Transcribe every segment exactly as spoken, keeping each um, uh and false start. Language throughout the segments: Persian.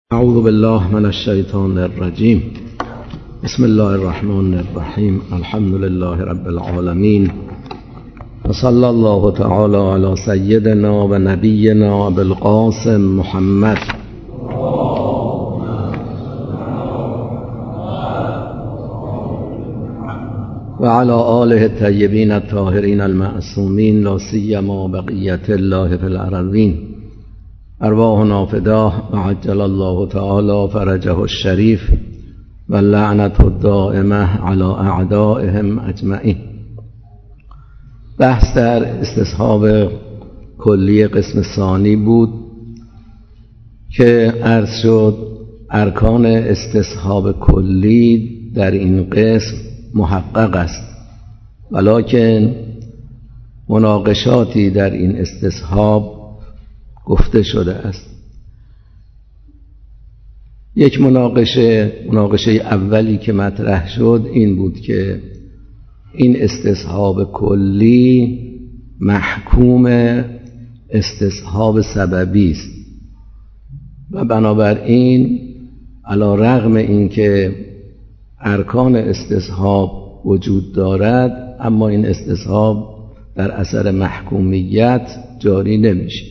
اعوذ بالله من الشیطان الرجیم. بسم الله الرحمن الرحیم. الحمد لله رب العالمین و صلی الله تعالی علی سیدنا و نبینا ابی القاسم محمد و علی آله الطیبین الطاهرین المعصومین لا سیما بقیة الله فی الارضین. ارواحنا فداه و عجل الله تعالی فرجه الشریف و لعنت الدائمه علی اعدائهم اجمعین. بحث در استصحاب کلی قسم ثانی بود که عرض شد ارکان استصحاب کلی در این قسم محقق است، ولکن مناقشاتی در این استصحاب گفته شده است. یک مناقشه مناقشه اولی که مطرح شد این بود که این استصحاب کلی محکوم استصحاب سببی است و بنابراین علی رغم اینکه ارکان استصحاب وجود دارد اما این استصحاب در اثر محکومیت جاری نمیشه.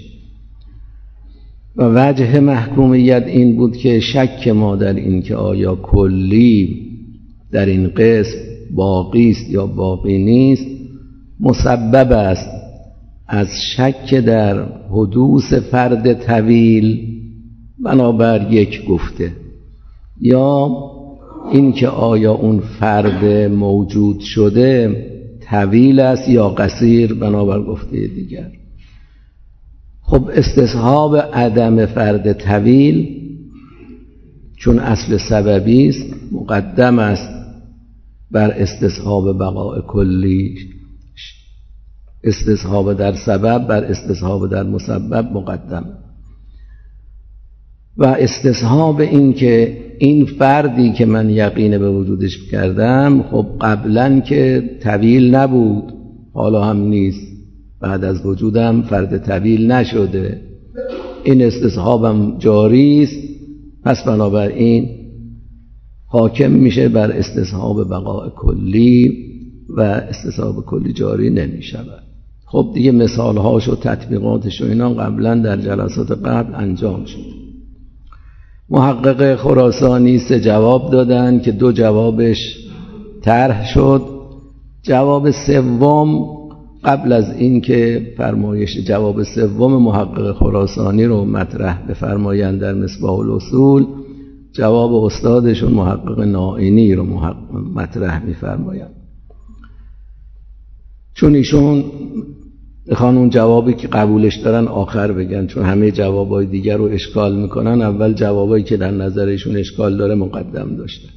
و وجه محکومیت این بود که شک ما در این که آیا کلی در این قسم باقی است یا باقی نیست مسبب است از شک در حدوث فرد طویل بنابر یک گفته، یا این که آیا اون فرد موجود شده طویل است یا قصیر بنابر گفته دیگر. خب استصحاب عدم فرد طویل چون اصل سببی است مقدم است بر استصحاب بقاء کلی. استصحاب در سبب بر استصحاب در مسبب مقدم و استصحاب این که این فردی که من یقین به وجودش کردم خب قبلا که طویل نبود حالا هم نیست، بعد از وجودم فرد طویل نشده، این استصحابم جاری است، پس بنابراین حاکم میشه بر استصحاب بقاء کلی و استصحاب کلی جاری نمیشود. خب دیگه مثالهاش و تطبیقاتش و اینا قبلا در جلسات قبل انجام شد. محقق خراسانی سه جواب دادن که دو جوابش طرح شد. جواب سوم قبل از این که فرمایش جواب سوم محقق خراسانی رو مطرح بفرمایند در مصباح الاصول، جواب استادشون محقق نائینی رو مطرح می‌فرمایند. چون ایشون میخوان اون جوابی که قبولش دارن آخر بگن، چون همه جوابای دیگر رو اشکال میکنن، اول جوابایی که در نظرشون اشکال داره مقدم داشتن.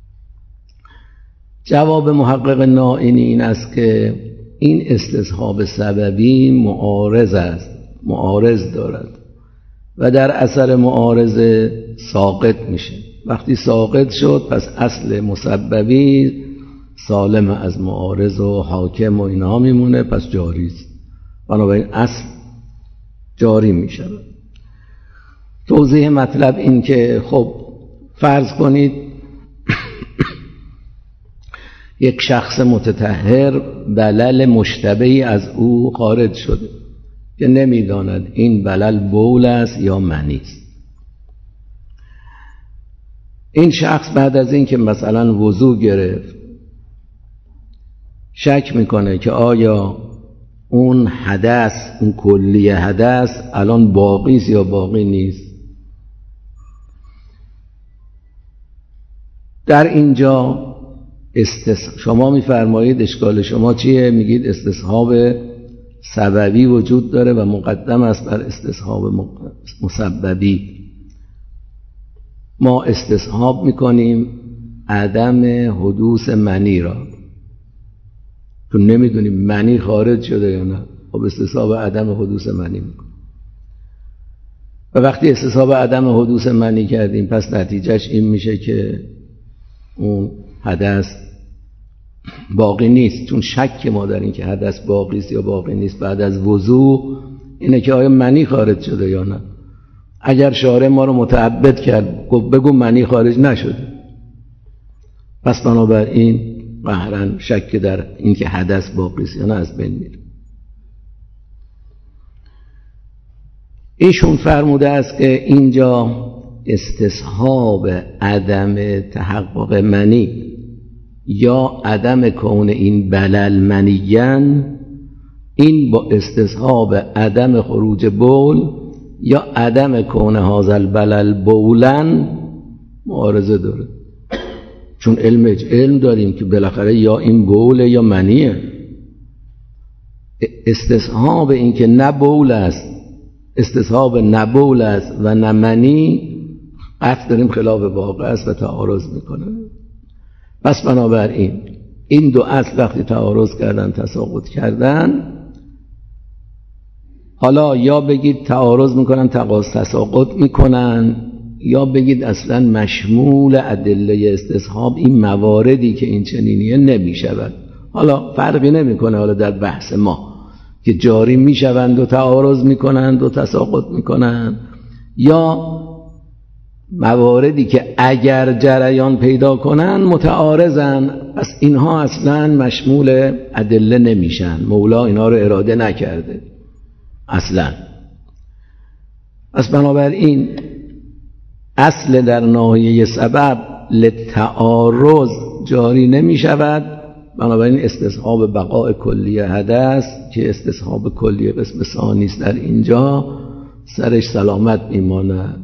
جواب محقق نائینی این است که این استصحاب سببی معارض است، معارض دارد و در اثر معارض ساقط میشه. وقتی ساقط شد پس اصل مسببی سالم از معارض و حاکم و اینها میمونه، پس جاری است، بنابراین اصل جاری میشه. توضیح مطلب این که خب فرض کنید یک شخص متطهر بلل مشتبهی از او خارج شده که نمیداند این بلل بول است یا منی است. این شخص بعد از این که مثلا وضو گرفت شک میکنه که آیا اون حدث، اون کلی حدث الان باقی است یا باقی نیست. در اینجا استص... شما میفرمایید اشکال شما چیه؟ میگید استصحاب سببی وجود داره و مقدم است بر استصحاب مسببی. ما استصحاب میکنیم عدم حدوث منی را، تو نمیدونیم منی خارج شده یا نه، خب استصحاب عدم حدوث منی میکنیم. و وقتی استصحاب عدم حدوث منی کردیم پس نتیجهش این میشه که اون حدث باقی نیست، چون شک ما در این که حدث باقی است یا باقی نیست بعد از وضو اینه که آیا منی خارج شده یا نه. اگر شارع ما رو متعبد کرد بگو منی خارج نشد، پس بنابراین قهرن شک در این که حدث باقی است یا نه از بین میره. ایشون فرموده است که اینجا استصحاب عدم تحقق منی یا عدم کون این بلل منیین، این با استصحاب عدم خروج بول یا عدم کون هذا البلل بولن معارضه داره. چون علم علم داریم که بالاخره یا این بوله یا منیه. استصحاب این که نه بول است، استصحاب نه بول است و نه منی، قطع داریم خلاف واقع است و تعارض میکنه. پس بنابراین این دو اصل وقتی تعارض کردن، تساقط کردن، حالا یا بگید تعارض میکنن تساقط میکنن، یا بگید اصلا مشمول ادله استصحاب این مواردی که این چنینیه نمیشود. حالا فرقی نمیکنه حالا در بحث ما که جاری میشوند و تعارض میکنند و تساقط میکنند، یا مواردی که اگر جریان پیدا کنن متعارضن، پس اینها اصلا مشمول ادله نمیشن، مولا اینا رو اراده نکرده اصلا. پس بنابراین اصل در ناحیه سبب للتعارض جاری نمی شود، بنابراین استصحاب بقاء کلیه حدث که استصحاب کلیه قسم ثانی است در اینجا سرش سلامت میماند.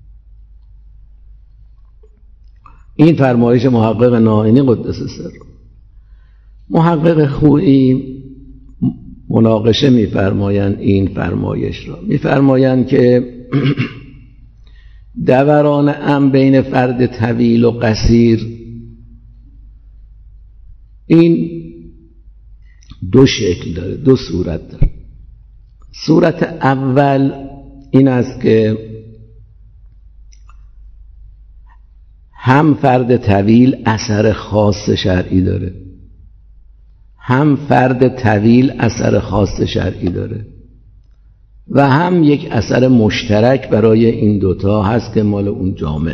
این فرمایش محقق نائینی قدس سر. محقق خویی مناقشه می‌فرمایند این فرمایش را، می‌فرمایند که دوران ام بین فرد طویل و قصیر این دو شکل داره، دو صورت داره. صورت اول این است که هم فرد طویل اثر خاص شرعی داره، هم فرد طویل اثر خاص شرعی داره و هم یک اثر مشترک برای این دوتا هست که مال اون جامعه.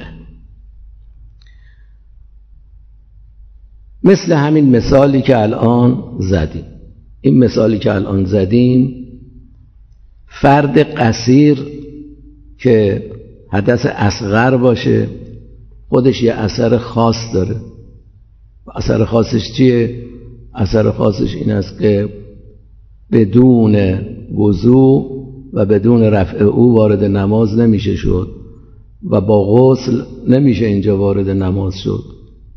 مثل همین مثالی که الان زدیم، این مثالی که الان زدیم، فرد قصیر که حدث اصغر باشه خودش یه اثر خاص داره. اثر خاصش چیه؟ اثر خاصش این است که بدون وضو و بدون رفع او وارد نماز نمیشه شد و با غسل نمیشه اینجا وارد نماز شد.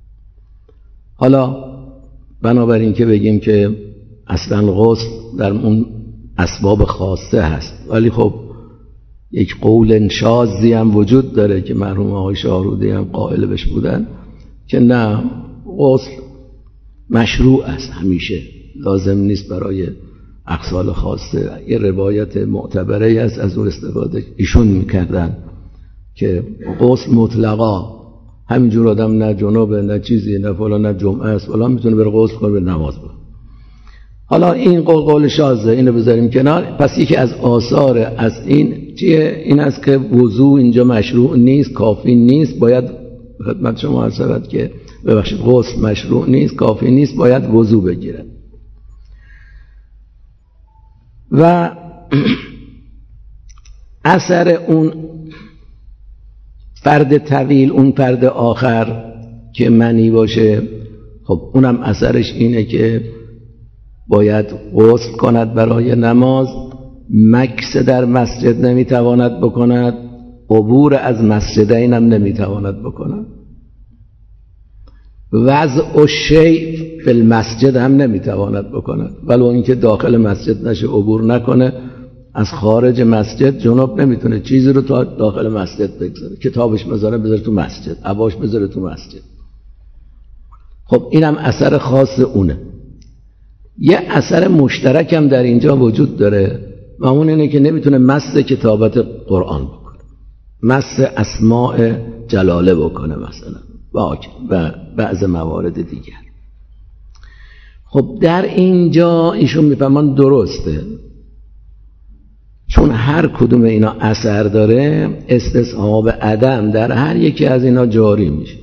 حالا بنابراین که بگیم که اصلا غسل در اون اسباب خاصه هست، ولی خب یک قول شاذی هم وجود داره که مرحوم آقای شاهرودی هم قائل بهش بودن که نه، غسل مشروع است، همیشه لازم نیست برای اقسال خاصه. یه روایت معتبره است از اون استفاده ایشون میکردن که غسل مطلقا همینجور آدم نه جنوبه نه چیزی نه فلان نه جمعه است فلان میتونه بره غسل کنه به نماز بره. حالا این قول قول شاذه، اینو بذاریم کنار. پس یکی از آثار از این چیه؟ این است که وضو اینجا مشروع نیست، کافی نیست، باید خدمت شما عرض شود که ببخشید غسل مشروع نیست، کافی نیست، باید وضو بگیرن. و اثر اون فرد طویل، اون فرد آخر که منی باشه، خب اونم اثرش اینه که باید غسل کند برای نماز، مکث در مسجد نمیتواند بکند، عبور از مسجدین هم نمیتواند بکند، وضع شیء فی المسجد هم نمیتواند بکند، ولو اینکه داخل مسجد نشه عبور نکنه، از خارج مسجد جنوب نمیتونه چیزی رو تا داخل مسجد بگذاره، کتابش بذاره بذاره تو مسجد، عباش بذاره تو مسجد. خب اینم اثر خاص اونه. یه اثر مشترک هم در اینجا وجود داره و اون اینه که نمیتونه مس کتابت قرآن بکنه، مس اسماء جلاله بکنه مثلا و بعض موارد دیگر. خب در اینجا ایشون میفهمن درسته، چون هر کدوم اینا اثر داره، استصحاب عدم در هر یکی از اینا جاری میشه.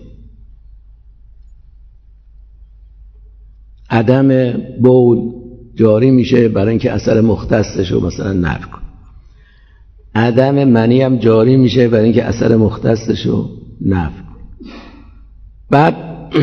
عدم بول جاری میشه برای اینکه اثر مختصش رو مثلا نفی کنه. عدم منی هم جاری میشه برای اینکه اثر مختصش رو نفی کنه. بعد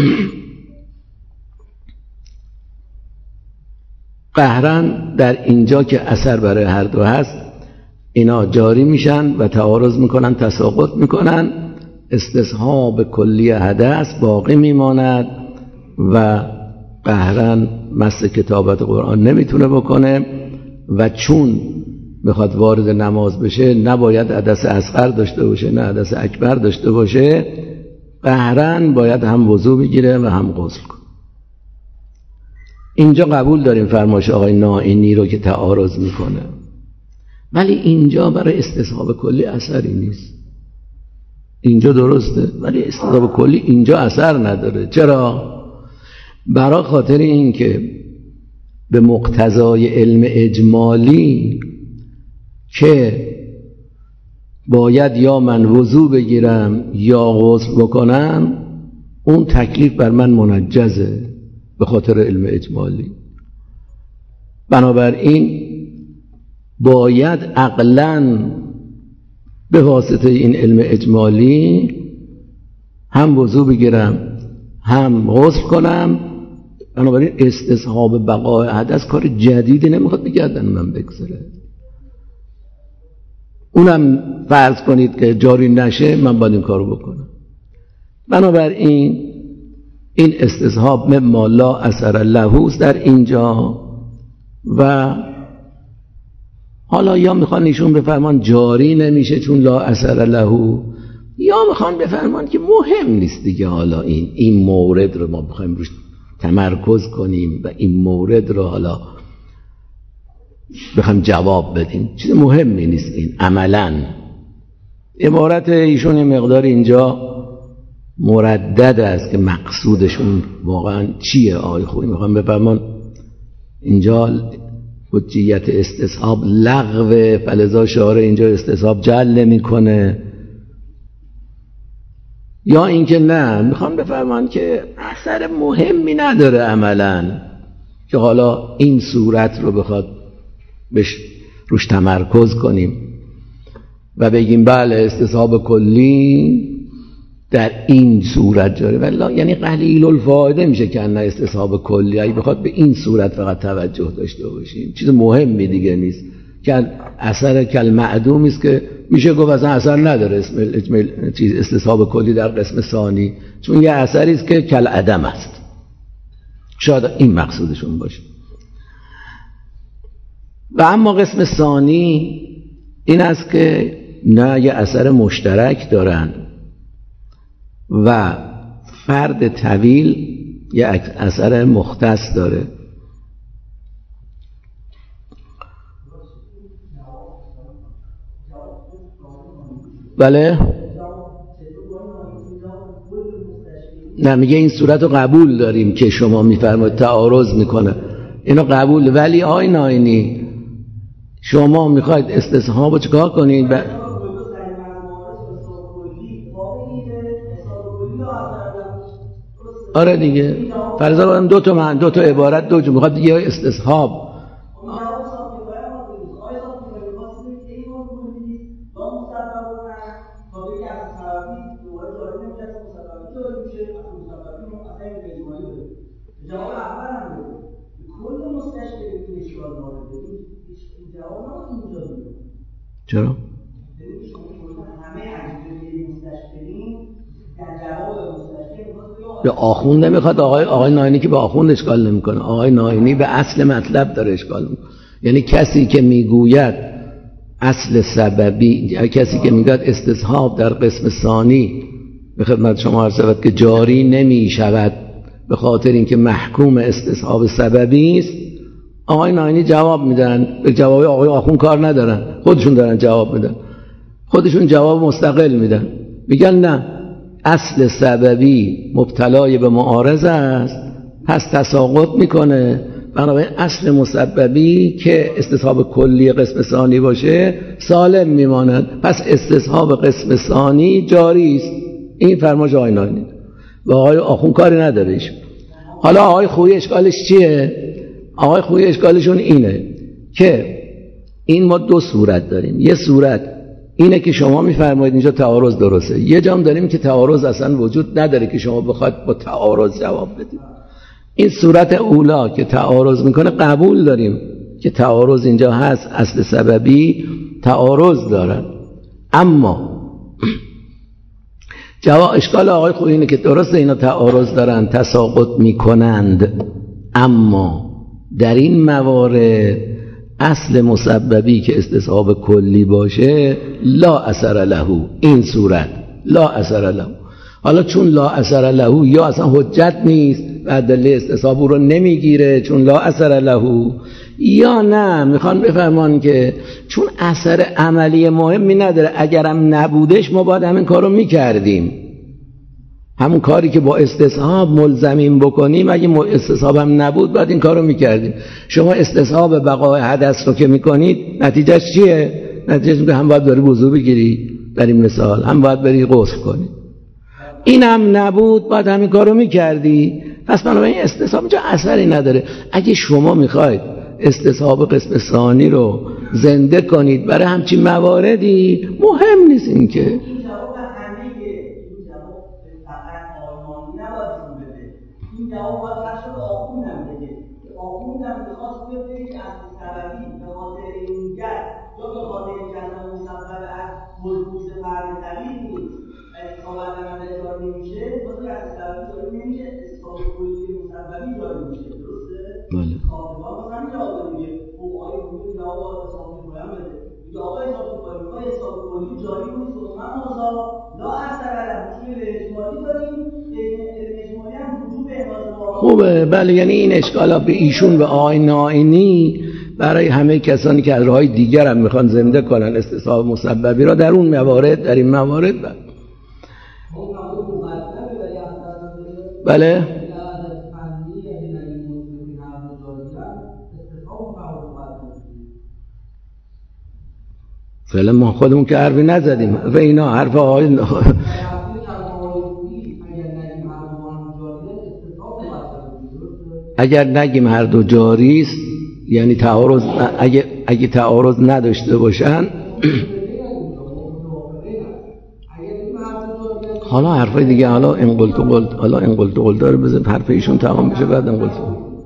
قهرن در اینجا که اثر برای هر دو هست، اینا جاری میشن و تعارض میکنن، تساقط میکنن. استصحاب کلی حدث باقی میماند و قهرن مس کتابت قرآن نمیتونه بکنه و چون بخواد وارد نماز بشه نباید حدث اصغر داشته باشه نه حدث اکبر داشته باشه، قهرن باید هم وضو بگیره و هم غسل کنه. اینجا قبول داریم فرمایش آقای نائینی رو که تعارض میکنه، ولی اینجا برای استصحاب کلی اثری نیست. اینجا درسته ولی استصحاب کلی اینجا اثر نداره. چرا؟ برای خاطر این که به مقتضای علم اجمالی که باید یا من وضو بگیرم یا غسل بکنم، اون تکلیف بر من منجزه به خاطر علم اجمالی. بنابراین باید عقلاً به واسطه این علم اجمالی هم وضو بگیرم هم غسل کنم. بنابراین استصحاب بقای حدث کار جدیدی نمیخواد بگردن من بگذاره. اونم فرض کنید که جاری نشه، من باید این کارو بکنم. بنابراین این استصحاب مما لا اثر له در اینجا. و حالا یا میخوان ایشون بفرمان جاری نمیشه چون لا اثر له، یا میخوان بفرمان که مهم نیست دیگه، حالا این این مورد رو ما بخوایم روش تمرکز کنیم و این مورد رو حالا بخوایم جواب بدیم، چیز مهمی نیست. این عملاً عبارت ایشون یه مقدار اینجا مردد است که مقصودشون واقعا چیه. آقای خوبی میخوام بفرمان اینجا حجیت استصحاب لغو، فلذا شعار اینجا استصحاب جل نمیکنه، یا اینکه نه میخوام بفرمان که اثر مهمی نداره عملاً که حالا این صورت رو بخواد بش روش تمرکز کنیم و بگیم بله استصحاب کلی در این صورت جاری، ولی یعنی قلیل الفایده میشه که نه استصحاب کلی اگه بخواد به این صورت فقط توجه داشته باشیم، چیز مهمی دیگه نیست که اثر کل معدومی است که میشه گفت اصلا اثر نداره اسم اجمال چیز استصحاب کلی در قسم ثانی، چون یه اثری است که کل عدم است. شاید این مقصودشون باشه. و اما قسم ثانی این است که نه یه اثر مشترک دارن و فرد طویل یه اثر مختص داره. بله؟ نه میگه این صورت رو قبول داریم که شما میفرمایید تعارض میکنه، اینو قبول، ولی آی ناینی شما میخواید استصحاب رو چکار کنید؟ ب... آره دیگه فرضا برم دو تا من دو تا عبارت دو جو میخواد دیگه استصحاب چرا؟ به آخوند نمیخواد. آقای آقای ناینی که به آخوند اشکال نمیکنه، آقای ناینی به اصل مطلب داره اشکال میکنه. یعنی کسی که میگوید اصل سببی، یا کسی که میگوید استصحاب در قسم ثانی به خدمت شما عرض شود که جاری نمیشود به خاطر اینکه محکوم استصحاب سببی است، آقای ناینی جواب میدن. به جواب آقای آخوند کار ندارن، خودشون دارن جواب میدن، خودشون جواب مستقل میدن. میگن نه، اصل سببی مبتلای به معارضه است، پس تساقط میکنه بنابراین اصل مسببی که استصحاب کلی قسم ثانی باشه سالم میماند، پس استصحاب قسم ثانی جاری است. این فرمایش آقای نائینی و آقای آخوند کاری نداره ایشون. حالا آقای خویی اشکالش چیه؟ آقای خویی اشکالشون اینه که این ما دو صورت داریم. یه صورت اینه که شما میفرمایید اینجا تعارض درسته، یه جام داریم که تعارض اصلا وجود نداره که شما بخواید با تعارض جواب بدید. این صورت اولا که تعارض میکنه قبول داریم که تعارض اینجا هست، اصل سببی تعارض دارن. اما جواب اشکال آقای خویی اینه که درسته اینا تعارض دارن، تساقط میکنند، اما در این موارد اصل مسببی که استصحاب کلی باشه لا اثر له، این صورت لا اثر له. حالا چون لا اثر له یا اصلا حجت نیست و ادله استصحاب رو نمیگیره چون لا اثر له، یا نه میخوان بفهمان که چون اثر عملی مهمی نداره، اگرم نبودش ما باید همین کارو میکردیم، همون کاری که با استصحاب ملزمیم بکنیم اگه استصحاب هم نبود باید این کارو میکردیم. شما استصحاب بقای حدث رو که میکنید نتیجهش چیه؟ نتیجهش میگه هم باید بری وضو بگیری در این مثال، هم باید بری غسل کنی. این هم نبود باید همین کارو میکردی. پس بنابراین استصحاب اینجا اثری نداره. اگه شما میخواید استصحاب قسم ثانی رو زنده کنید برای همچین مواردی مهم نیست این که این جواب باید بخش رو آخوندم بده. آخوندم بخواست بده که از سببی به خاطر این گرد یا به خاطر جنب مسبب از ملبوس فرد طبیل نیست، استصحاب عدم جاری نمیشه، بازی از سببی جاری نمیشه، استصحاب کلی مسببی جاری میشه. درسته؟ بله. خاطبان باز همین جواب دیگه. خب آقای خوبی جواب باید استصحاب کلی بده. دیگه آقای استصحاب کلی میخوای استصحاب کلی جاری کنی سلطان آزاد لا اثر علی اصول اجمالی داریم، اجمالی هم خوبه. بله، یعنی این اشکالات به ایشون به آقای نائینی برای همه کسانی که از راههای دیگر هم میخوان زنده کنن استصحاب مسببی را در اون موارد، در این موارد بله بله فعلا ما خودمون که حرفی نزدیم و اینا حرف آقای اگر نگیم هر دو جاری است، یعنی تعارض اگه اگه تعارض نداشته باشن حالا حرفای دیگه، حالا این قلت و قلت، حالا این قلت و قلت داره بذار حرف ایشون تمام بشه بعد این قلت.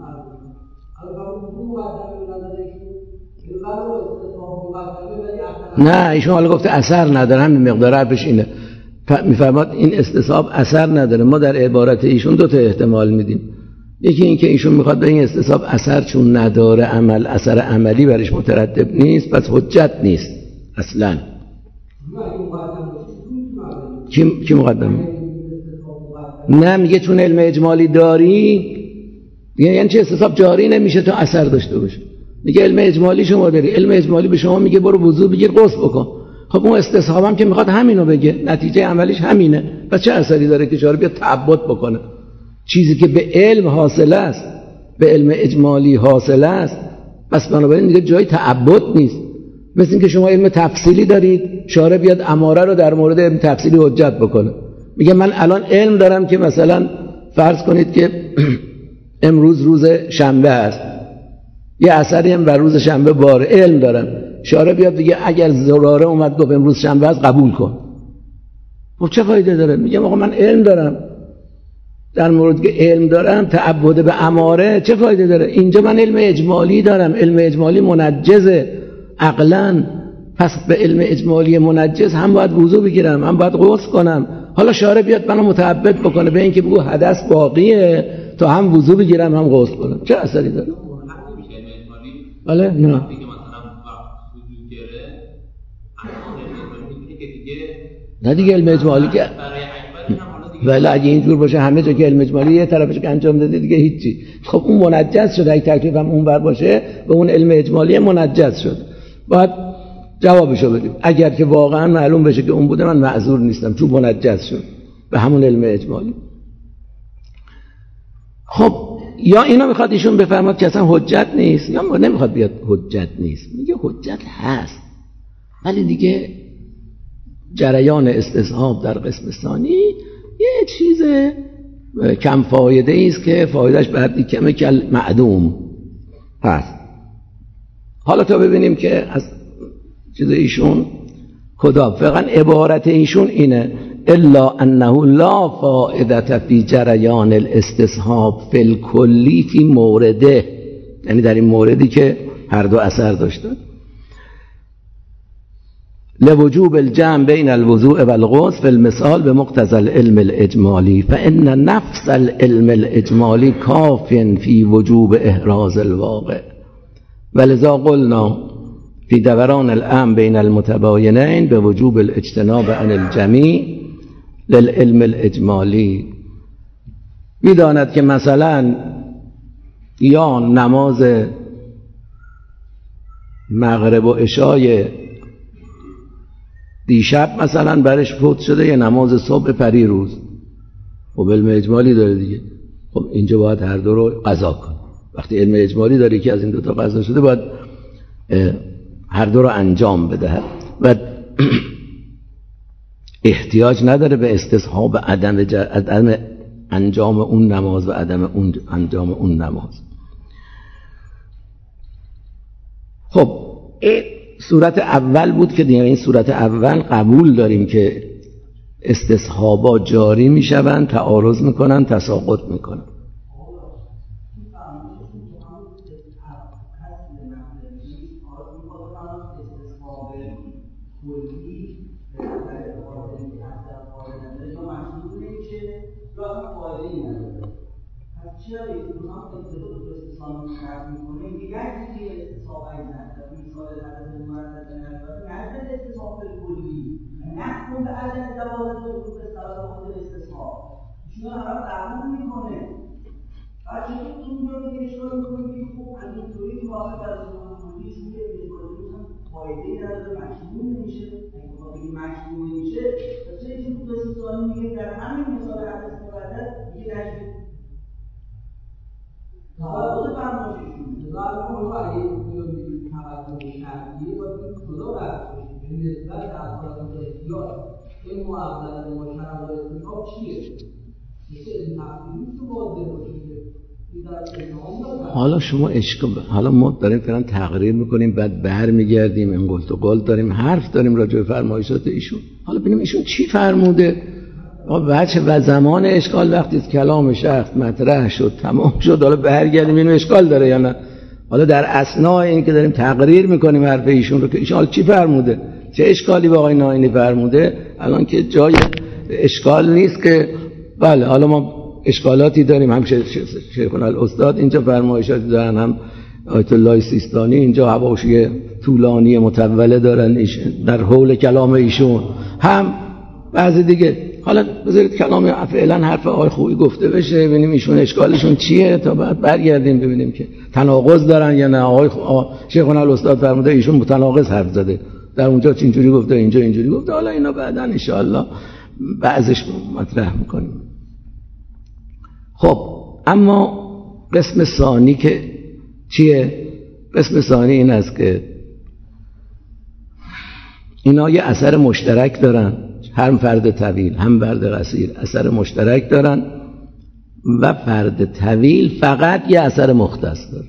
نه ایشون حالا گفته اثر نداره، همین مقدار حرفش اینه. میفرماد این استصحاب اثر نداره. ما در عبارت ایشون دو تا احتمال میدیم. یکی این که ایشون میخواد به این استصحاب اثر چون نداره، عمل اثر عملی برش مترتب نیست، پس حجت نیست اصلا. کی کی مقدم؟ نه میگه چون علم اجمالی داری، یعنی چه استصحاب جاری نمیشه تا اثر داشته باشه. میگه علم اجمالی شما داری، علم اجمالی به شما میگه برو وضو بگیر غسل بکن. خب اون استصحابم که میخواد همینو بگه، نتیجه عملیش همینه، پس چه اثری داره که شارع بیاد تعبد بکنه؟ چیزی که به علم حاصل است، به علم اجمالی حاصل است، پس بنابراین دیگه جای تعبد نیست. مثل اینکه شما علم تفصیلی دارید، شارع بیاد اماره رو در مورد علم تفصیلی حجت بکنه. میگه من الان علم دارم که مثلا فرض کنید که امروز روز شنبه است، یه اثری هم بر روز شنبه باره، علم دارم. شارع بیاد دیگه اگر ضراره اومد گفت امروز شنبه است قبول کن. خب چه فایده داره؟ میگم آقا من علم دارم، در مورد که علم دارم تعبد به اماره چه فایده داره؟ اینجا من علم اجمالی دارم، علم اجمالی منجزه عقلاً، پس به علم اجمالی منجز هم باید وضو بگیرم هم باید غسل کنم. حالا شارع بیاد منو متعبد بکنه به اینکه بگو حدث باقیه تا هم وضو بگیرم هم غسل کنم، چه اثری داره؟ بله نه نه دیگه علم اجمالی که ولی اگه اینجور باشه همه جا که علم اجمالی یه طرفش که انجام داده دیگه هیچی. خب اون منجز شده، اگه تکلیف هم اون بر باشه به اون علم اجمالی منجز شد، باید جوابشو بدیم. اگر که واقعا معلوم بشه که اون بوده من معذور نیستم چون منجز شد به همون علم اجمالی. خب یا اینا میخواد ایشون بفرماد که اصلا حجت نیست، یا نمیخواد بیاد حجت نیست، میگه حجت هست ولی دیگه جریان استصحاب در قسم ثانی یه چیز کم فایده است که فایدهش بعدی کمه کل معدوم هست. حالا تا ببینیم که از چیز ایشون کدام فقط عبارت ایشون اینه الا انه لا فائده فی جریان الاستصحاب فی الکلی فی مورده، یعنی در این موردی که هر دو اثر داشتن، لوجوب الجمع بین الوضوء والغسل فی المثال بمقتضى العلم الاجمالی فان نفس العلم الاجمالی کاف فی وجوب احراز الواقع ولذا قلنا فی دوران الامر بین المتباینین به وجوب الاجتناب عن الجمیع للعلم الاجمالی. میداند که مثلا یا نماز مغرب و عشای دیشب مثلا برش فوت شده یا نماز صبح پری روز، خب علم اجمالی داره دیگه، خب اینجا باید هر دو رو قضا کنه. وقتی علم اجمالی داره که از این دو تا قضا شده باید هر دو رو انجام بده و احتیاج نداره به استصحاب عدم, جر... عدم انجام اون نماز و عدم اون انجام اون نماز. خب این صورت اول بود که دیگه این صورت اول قبول داریم که استصحابا جاری میشوند، تعارض میکنن، تساقط میکنن. نحکم به عدم جواز وجود استفاده خود استصحاب ایشون هم قبول میکنه. بعد چطور اینجا میگه اشکال میکنه که خوب از اینطوری واقع در زمان کلی چون که میگه هم فایده‌ای نداره، مشمول نمیشه. اگه بخواد بگه مشمول نمیشه پس چه چیزی تو استثنایی میگه در همین مثال حدث مقدر میگه نشید تعارض فرمایششون مثال اون رو اگه توجه شرعی باید خدا برش نسبت به افراد احتیاط این معضل مشرع و استثناء چیه؟ میشه این تفصیلی تو واضح باشه. حالا شما اشکال حالا ما داریم فعلا تقریر میکنیم بعد برمیگردیم این قلت و قال داریم حرف داریم راجع به فرمایشات ایشون. حالا ببینیم ایشون چی فرموده بچه و زمان اشکال وقتی کلام شخص مطرح شد تمام شد حالا برگردیم اینو اشکال داره یا نه. حالا در اثناء این که داریم تقریر میکنیم حرف ایشون رو که ایشون حالا چی فرموده، چه اشکالی با آقای ناینی فرموده، الان که جای اشکال نیست که بله حالا ما اشکالاتی داریم، هم شیخنا الاستاد اینجا فرمایشاتی دارن، هم آیت الله سیستانی اینجا حواشی طولانی مطوله دارن در حول کلام ایشون، هم بعضی دیگه. حالا بذارید کلام فعلا حرف آقای خویی گفته بشه ببینیم ایشون اشکالشون چیه تا بعد برگردیم ببینیم که تناقض دارن یا نه. آقای شیخنا الاستاد فرموده ایشون متناقض حرف زده، در اونجا اینجوری گفته اینجا اینجوری گفته. حالا اینا بعداً ان شاء الله بعضش مطرح میکنیم. خب اما قسم ثانی که چیه؟ قسم ثانی این است که اینا یه اثر مشترک دارن، هم فرد طویل هم فرد قصیر اثر مشترک دارن و فرد طویل فقط یه اثر مختص داره.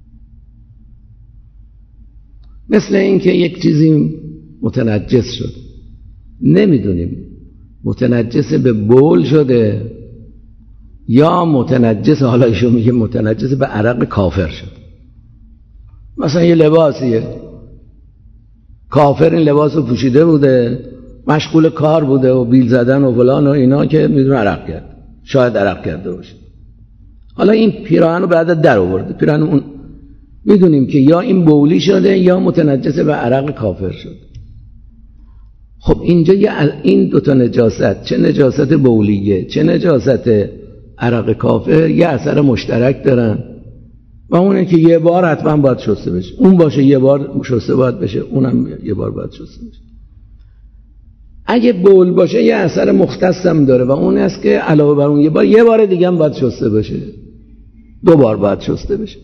مثل این که یک چیزی متنجس شد، نمیدونیم متنجس به بول شده یا متنجس، حالا ایشون میگه متنجس به عرق کافر شد. مثلا یه لباسیه، کافر این لباس رو پوشیده بوده، مشغول کار بوده و بیل زدن و فلان و اینا که میدونه عرق کرد، شاید عرق کرده باشه. حالا این پیراهن رو بعد در آورده، پیراهن اون میدونیم که یا این بولی شده یا متنجس به عرق کافر شد. خب اینجا این دوتا نجاست، چه نجاست بولیه چه نجاست عرق کافر، یه اثر مشترک دارن و اونه که یه بار حتما باید شسته بشه، اون باشه یه بار شسته باید بشه، اونم یه بار باید شسته بشه. اگه بول باشه یه اثر مختص هم داره و اون است که علاوه بر اون یه بار یه بار دیگه هم باید شسته بشه. دو بار باید شسته بشه.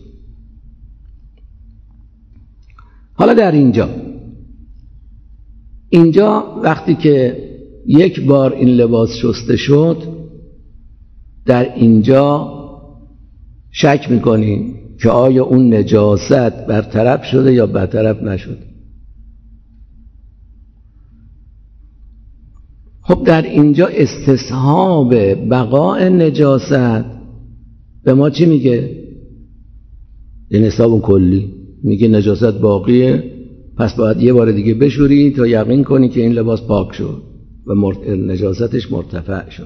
حالا در اینجا اینجا وقتی که یک بار این لباس شسته شد، در اینجا شک میکنیم که آیا اون نجاست برطرف شده یا برطرف نشده. خب در اینجا استصحاب بقاء نجاست به ما چی میگه؟ این حساب کلی میگه نجاست باقیه، پس باید یه بار دیگه بشوری تا یقین کنی که این لباس پاک شد و مرت... نجاستش مرتفع شد.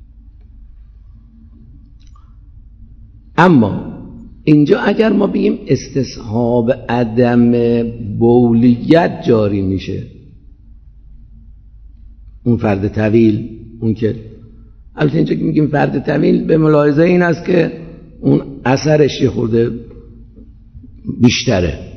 اما اینجا اگر ما بگیم استصحاب عدم بولیت جاری میشه، اون فرد طویل، اون که البته اینجا که میگیم فرد طویل به ملاحظه این است که اون اثرش یه خورده بیشتره.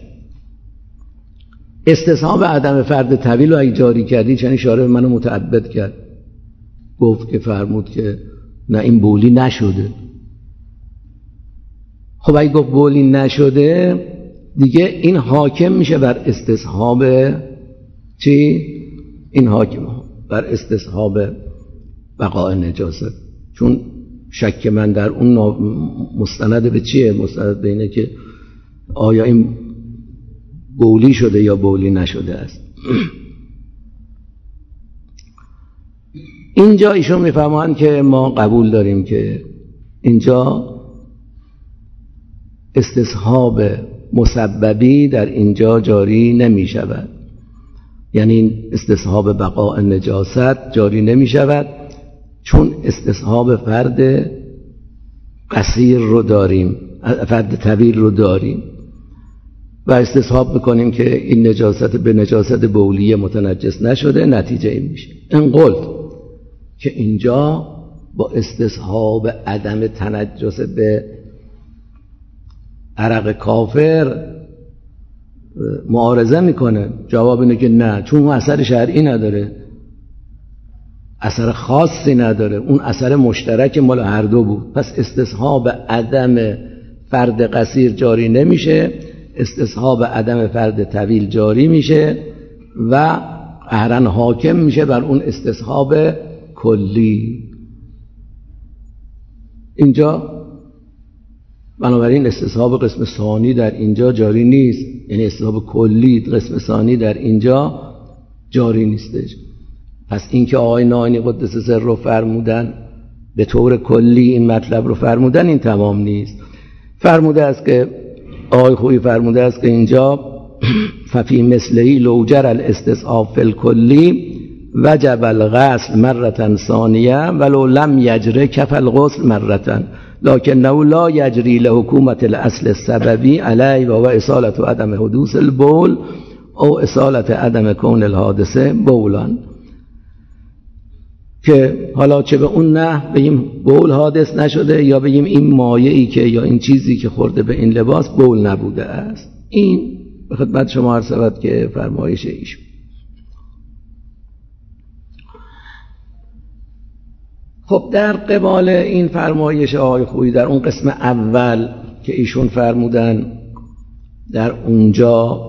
استصحاب عدم فرد طویل رو اگه جاری کردی، چنین شارع منو متعبد کرد، گفت که فرمود که نه این بولی نشده. خب اگه گفت بولی نشده دیگه این حاکم میشه بر استصحاب چی؟ این حاکم بر استصحاب بقاء نجاست، چون شک من در اون مستند به چیه؟ مستند به اینه که آیا این بولی شده یا بولی نشده است. اینجا ایشون میفهمند که ما قبول داریم که اینجا استصحاب مسببی در اینجا جاری نمی شود، یعنی استصحاب بقاء نجاست جاری نمی شود، چون استصحاب فرد قصیر رو داریم، فرد طویل رو داریم و استصحاب بکنیم که این نجاست به نجاست بولیه متنجس نشده. نتیجه این میشه انقلت که اینجا با استصحاب عدم تنجس به عرق کافر معارضه میکنه. جواب اینه که نه، چون اون اثر شرعی نداره، اثر خاصی نداره، اون اثر مشترک مال هر دو بود. پس استصحاب عدم فرد قصیر جاری نمیشه، استصحاب عدم فرد طویل جاری میشه و قهرن حاکم میشه بر اون استصحاب کلی. اینجا بنابراین استصحاب قسم ثانی در اینجا جاری نیست، یعنی استصحاب کلی قسم ثانی در اینجا جاری نیستش. پس اینکه آقای ناینی قدس سر رو فرمودن به طور کلی این مطلب رو فرمودن، این تمام نیست. فرموده است که آقای خویی فرموده است که اینجا ففی مثلهی لو جری الاستصحاب فی الکلی وجب الغسل مرة ثانیه ولو لم یجری کفی الغسل مرة لکنه لا یجری لحکومت الاصل السببی علیه و اصالت عدم حدوث البول او اصالت عدم کون الحادثه بولان. که حالا چه به اون نه بگیم بول حادث نشده یا بگیم این مایعی که یا این چیزی که خورده به این لباس بول نبوده است. این به خدمت شما عرض شود که فرمایش ایشون. خب در قبال این فرمایش آقای خویی در اون قسم اول که ایشون فرمودن در اونجا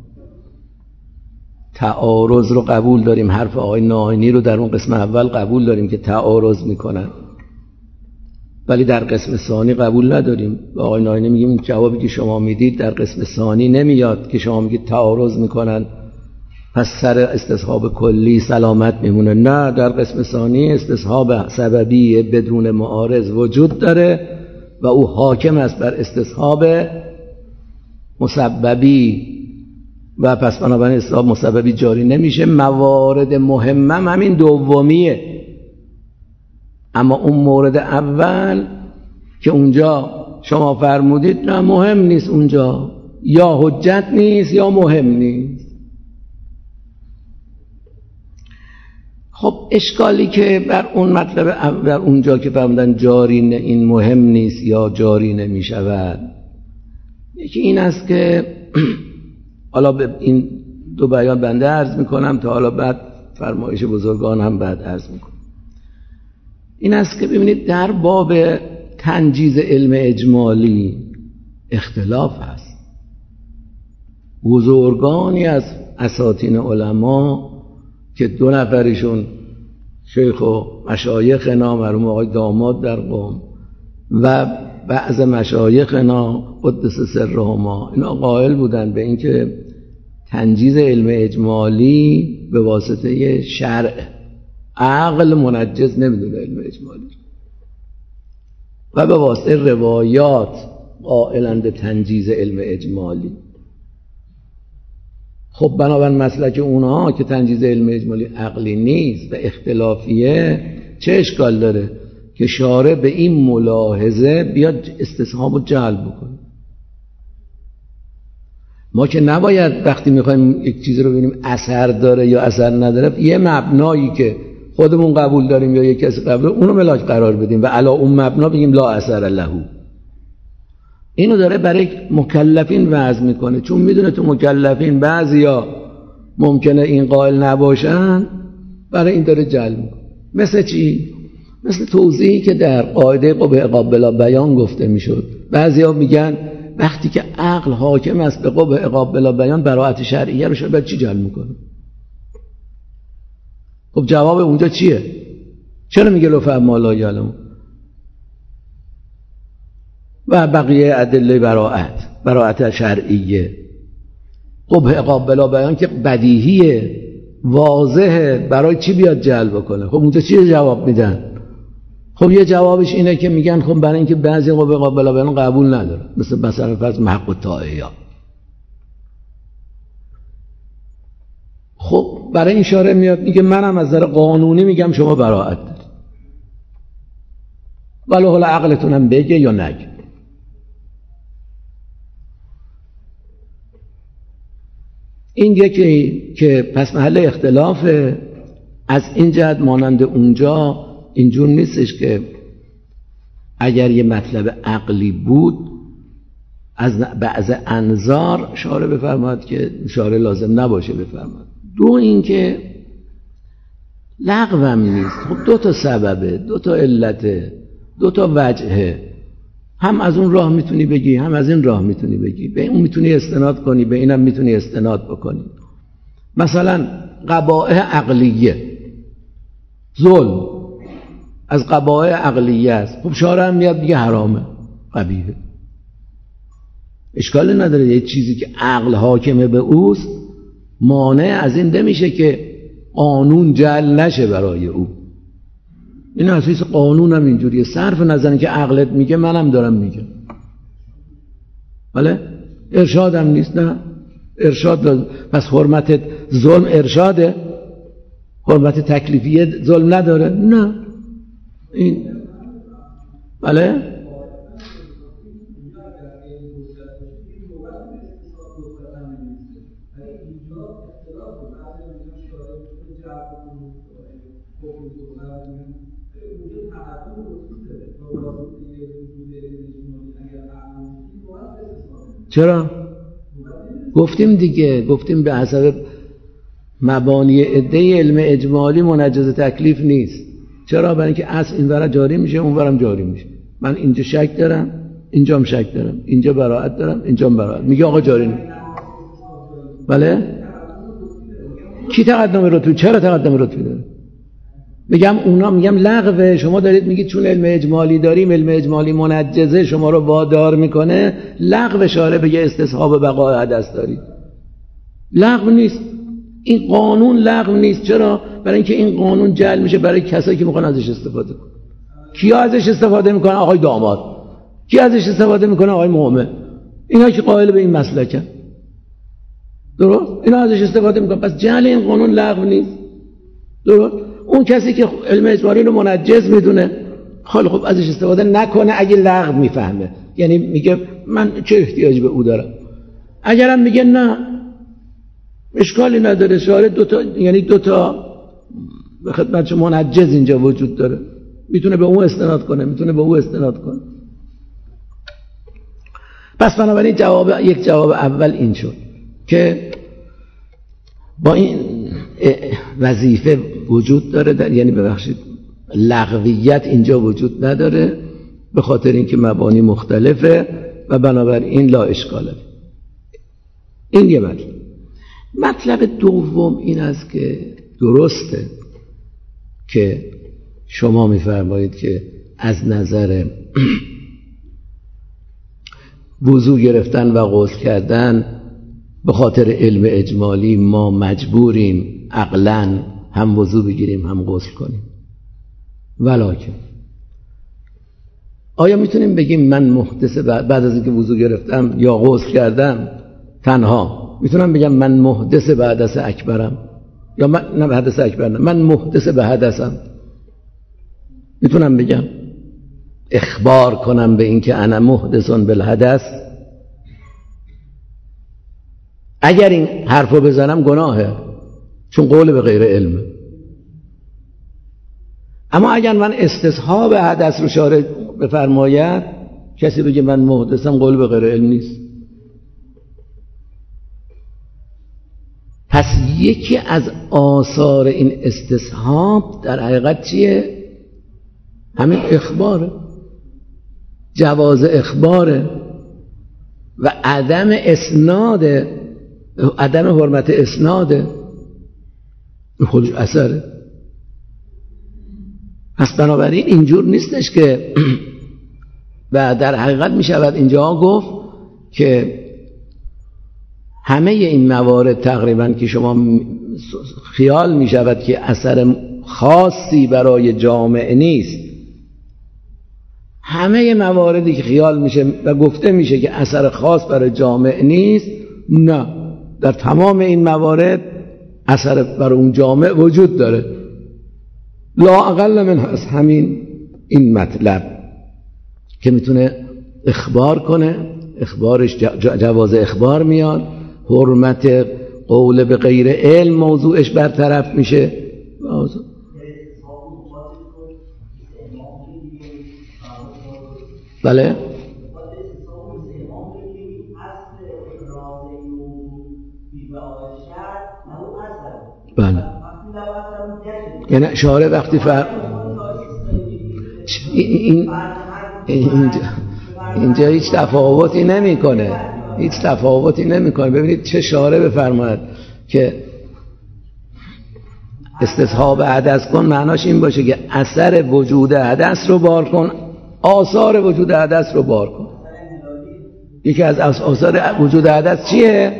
تعارض رو قبول داریم، حرف آقای ناینی رو در اون قسم اول قبول داریم که تعارض میکنن، ولی در قسم ثانی قبول نداریم. به آقای ناینی میگیم جوابی که شما میدید در قسم ثانی نمیاد که شما میگید تعارض میکنن پس سر استصحاب کلی سلامت میمونه. نه، در قسم ثانی استصحاب سببی بدون معارض وجود داره و او حاکم است بر استصحاب مسببی و پس بنابراین استصحاب مسببی جاری نمیشه. موارد مهمم همین دومیه، اما اون مورد اول که اونجا شما فرمودید نه مهم نیست، اونجا یا حجت نیست یا مهم نیست. خب اشکالی که بر اون مطلب بر اونجا که فرمودن جاری نه این مهم نیست یا جاری نمی شود، یکی این است که حالا به این دو بیان بنده عرض میکنم تا حالا بعد فرمایش بزرگان هم بعد عرض میکنم. این است که ببینید در باب تنجیز علم اجمالی اختلاف هست. بزرگانی از اساطین علما که دو نفرشون شیخ و مشایخنا مرحوم آقای داماد در قم و بعض مشایخنا قدس سرهما، اینا قائل بودن به اینکه تنجیز علم اجمالی به واسطه شرع، عقل منجز نمیدونه علم اجمالی، و به واسطه روایات قائلند تنجیز علم اجمالی. خب بنابراین مسلک اونها که تنجیز علم اجمالی عقلی نیست و اختلافیه، چه اشکال داره که شارع به این ملاحظه بیاد استصحاب و جلب بکنه؟ ما که نباید وقتی میخوایم یک چیز رو ببینیم اثر داره یا اثر نداره، یه مبنایی که خودمون قبول داریم یا یک کسی قبول داره اونو ملاک قرار بدیم و علی اون مبنا بگیم لا اثر له. اینو داره برای مکلفین وضع میکنه، چون میدونه تو مکلفین بعضیا ممکنه این قائل نباشن، برای این داره جلب میکنه. مثل چی؟ مثل توضیحی که در قاعده قبح عقاب بلا بیان گفته میشد. بعضیا میگن وقتی که عقل حاکم است به قبح عقاب بلا بیان، براءت شرعیه رو شاید چی جلب میکنه؟ خب جواب اونجا چیه؟ چرا میگه لو فهم لا یعلم؟ و بقیه ادله براءت، براءت شرعیه. قبح عقاب بلا بیان که بدیهیه، واضحه، برای چی بیاد جلب کنه؟ خب اونجا چی جواب میدن؟ خب یه جوابش اینه که میگن خب برای اینکه بعضی قبح عقاب بلا بیان قبول نداره، مثل مثلا فرض محق الطاعیه. خب برای این شارع میاد میگه منم از نظر قانونی میگم شما براءت دارید، ولی حالا عقلتونم بگه یا نگه. این یکی که پس محل اختلافه. از این جهت مانند اونجا اینجور نیستش که اگر یه مطلب عقلی بود از بعض انظار شارع بفرماد که شارع لازم نباشه بفرماد. دو این که لغوم نیست. خب دو تا سببه، دو تا علته، دو تا وجهه، هم از اون راه میتونی بگی هم از این راه میتونی بگی، به اون میتونی استناد کنی به اینم میتونی استناد بکنی. مثلا قبائح عقلیه، ظلم از قبائح عقلیه است، خب شارع هم میاد میگه حرامه، قبیحه، اشکالی نداره. یه چیزی که عقل حاکمه به اوست مانع از این نمیشه که قانون جعل نشه برای او. این اساس قانون هم اینجوریه، صرف نظر که عقلت میگه منم دارم میگم. بله ارشاد هم نیست، نه ارشاد لازم. پس حرمت ظلم ارشاده، حرمت تکلیفیه ظلم نداره، نه این بله چرا؟ گفتیم دیگه، گفتیم به حسب مبانی ادعای علم اجمالی منجز تکلیف نیست. چرا؟ برای اینکه اصل این ورا جاری میشه اون ورم جاری میشه. من اینجا شک دارم اینجام شک دارم، اینجا براءت دارم اینجام براءت، میگه آقا جاری نیست. بله؟ کی تقدم رتبه؟ چرا تقدم رتبه داره؟ میگم اونا، میگم لغوه. شما دارید میگید چون علم اجمالی داریم، علم اجمالی منجزه شما رو وادار میکنه، لغو شارع بگه استصحاب بقای حدث دارید. لغو نیست، این قانون لغو نیست. چرا؟ برای اینکه این قانون جعل میشه برای کسایی که میخوان ازش استفاده کنن. کیا ازش استفاده میکنن؟ آقای داماد. کی ازش استفاده میکنه؟ آقای مؤمن. اینا که قائل به این مسلکن، درست؟ اینا ازش استفاده میکنن. پس جعل این قانون لغو نیست، درست؟ اون کسی که علم اجمالی رو منجز میدونه، خیلی خب ازش استفاده نکنه اگه لغو میفهمه، یعنی میگه من چه احتیاج به او دارم. اگرم میگه نه اشکالی نداره، شارع دو تا، یعنی دو تا به خدمت منجز اینجا وجود داره، میتونه به اون استناد کنه میتونه به اون استناد کنه. پس بنابراین جواب یک جواب اول این شد که با این وظیفه وجود داره در، یعنی ببخشید لغویت اینجا وجود نداره به خاطر اینکه مبانی مختلفه و بنابراین لا اشکاله. این یه مطلب. مطلب دوم این است که درسته که شما میفرمایید که از نظر وضو گرفتن و غسل کردن به خاطر علم اجمالی ما مجبوریم عقلاً هم وضو بگیریم هم غسل کنیم. ولکن آیا میتونیم بگیم من محدث بعد از اینکه وضو گرفتم یا غسل کردم تنها میتونم بگم من محدث به حدث اکبرم یا من نه به حدث اکبر نه من محدث به حدثم؟ میتونم بگم اخبار کنم به اینکه انا محدثون بالحدث؟ اگر این حرفو بزنم گناهه، چون قول به غیر علمه. اما اگر من استصحاب حدث رو شارع بفرماید، کسی بگه من محدثم، قول به غیر علم نیست. پس یکی از آثار این استصحاب در حقیقت چیه؟ همین اخباره، جواز اخباره و عدم اسناده، عدم حرمت اسناده، خودش اثره. پس بنابراین اینجور نیستش که و در حقیقت می شود اینجا گفت که همه این موارد تقریبا که شما خیال می شود که اثر خاصی برای جامعه نیست، همه مواردی که خیال میشه و گفته میشه که اثر خاص برای جامعه نیست، نه، در تمام این موارد اثر برای اون جامعه وجود داره. لا اقل من از همین این مطلب که میتونه اخبار کنه، اخبارش جواز اخبار میاد، حرمت قول به غیر علم موضوعش برطرف میشه. بله بله یعنی شارع وقتی فر این اینجا اینجا هیچ تفاوتی نمیکنه، هیچ تفاوتی نمیکنه. ببینید چه شارع بفرماید که استصحاب حدث کن معناش این باشه که اثر وجود حدث رو بار کن، آثار وجود حدث رو بار کن. یکی از آثار وجود حدث چیه؟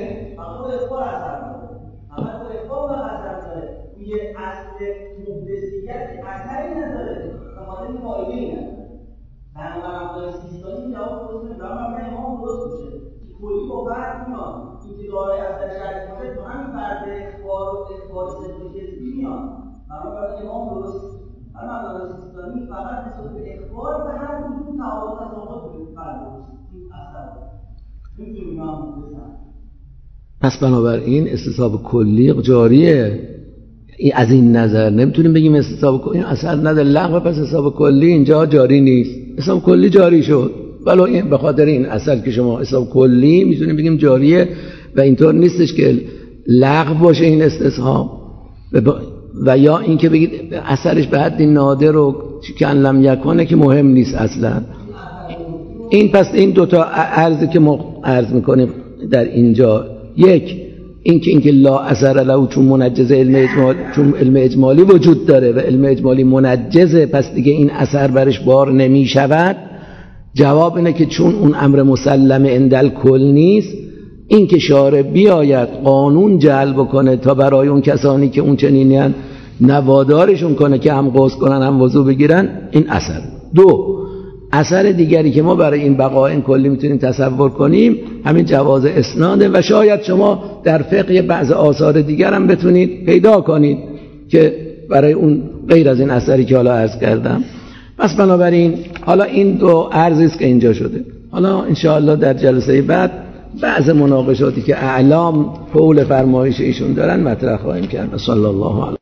پس بنابراین استصحاب کلی جاریه. از این نظر نمیتونیم بگیم استصحاب کلی این اثر نداره لغو، پس استصحاب کلی اینجا جاری نیست. استصحاب کلی جاری شد، ولی این به خاطر این اثر که شما استصحاب کلی میتونیم بگیم جاریه و اینطور نیستش که لغو باشه این استصحاب و یا اینکه بگید اثرش به حد نادر و کن لم یکونه که مهم نیست اصلا. این پس این دوتا عرضی که ما عرض میکنیم در اینجا، یک اینکه اینکه لا اثر له چون منجز علم اجمالی، چون علم اجمالی وجود داره و علم اجمالی منجزه، پس دیگه این اثر برش بار نمی شود. جواب اینه که چون اون امر مسلم اندل کل نیست، این که شارع بیاید قانون جلب کنه تا برای اون کسانی که اون چنینیان نوادارشون کنه که هم غسل کنن هم وضو بگیرن، این اثر. دو اثر دیگری که ما برای این بقاء کلی میتونیم تصور کنیم همین جواز اسناده و شاید شما در فقه بعض آثار دیگر هم بتونید پیدا کنید که برای اون غیر از این اثری که حالا عرض کردم. پس بنابراین حالا این دو عرضی است که اینجا شده. حالا انشاءالله در جلسه بعد بعض مناقشاتی که اعلام حول فرمایش ایشون دارن مطرح خواهیم کرد. صلی الله علیه